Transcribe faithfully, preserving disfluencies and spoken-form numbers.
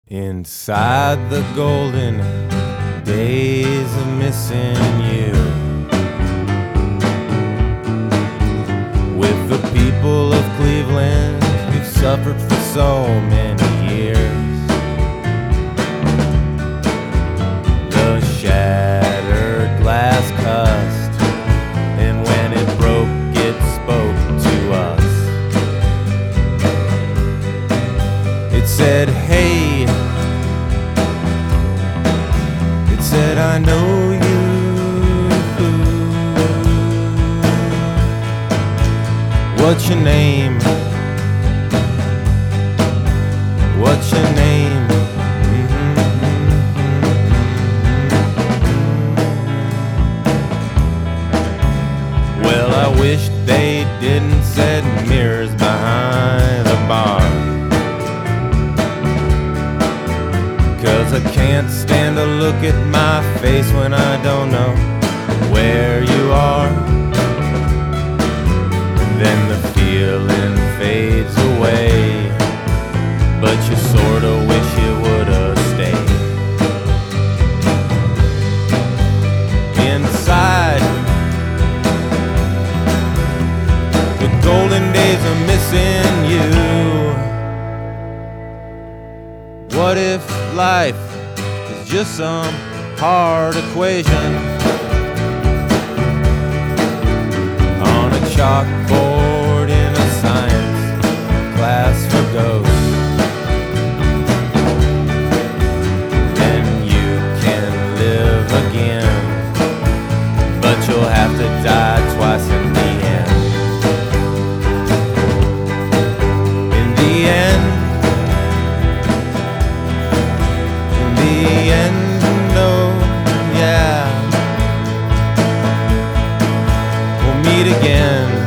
Inside the golden days of missing you, with the people of Cleveland who've suffered for so many years, the shattered glass cussed, and when it broke it spoke to us. It said, hey, it said, I know you. What's your name? What's your name? Mm-hmm. Well, I wish they didn't set mirrors behind the bar, 'cause I can't stand to look at my face when I don't know where you are. Then the feeling fades away, but you sorta wish you would've stayed. Inside the golden days are missing you. What if life is just some hard equation on a chalkboard in a science class for ghosts? Then you can live again, but you'll have to die twice in the end. In the end, the end, oh yeah, we'll meet again.